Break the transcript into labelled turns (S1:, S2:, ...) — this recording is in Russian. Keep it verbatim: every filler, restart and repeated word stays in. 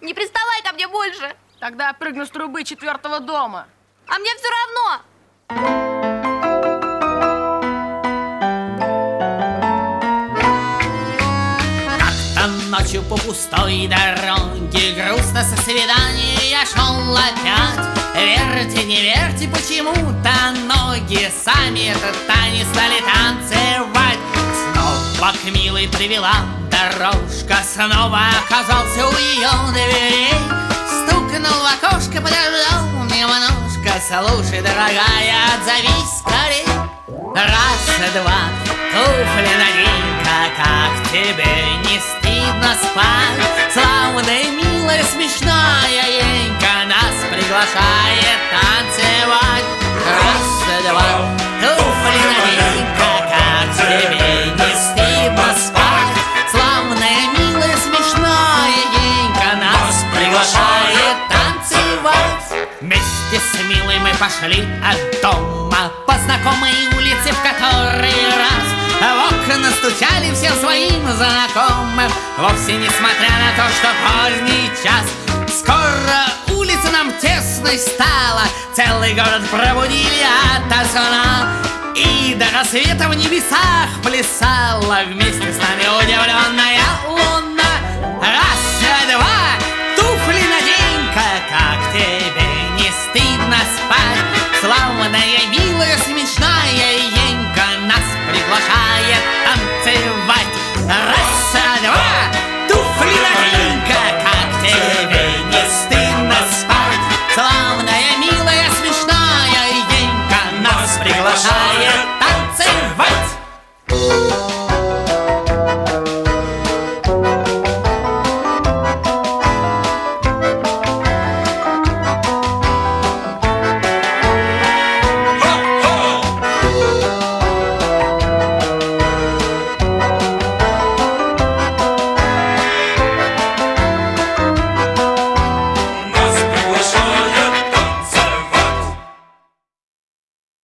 S1: Не приставай ко мне больше.
S2: Тогда прыгну с трубы четвертого дома.
S1: А мне все равно.
S3: Как-то ночью по пустой дороге грустно со свидания я шел опять. Верьте, не верьте, почему-то ноги сами этот танец стали танцевать. Снова к милой привела дорожка, снова оказался у ее дверей. Стукнул в окошко, подождал немножко. Слушай, дорогая, отзовись скорей. Раз, два, туфли надень-ка, как тебе не стыдно спать. Славная, милая, смешная Енька нас приглашает танцевать. Раз, два, туфли надень-ка, как тебе не стыдно спать. Славная, милая, смешная Енька нас приглашает танцевать. Вместе с милой мы пошли от дома по знакомой улице в который раз. В окна стучали всем своим знакомым, вовсе несмотря на то, что поздний час. Скоро улица нам тесной стала, целый город пробудили ото сна. И до рассвета в небесах плясала вместе с нами удивленная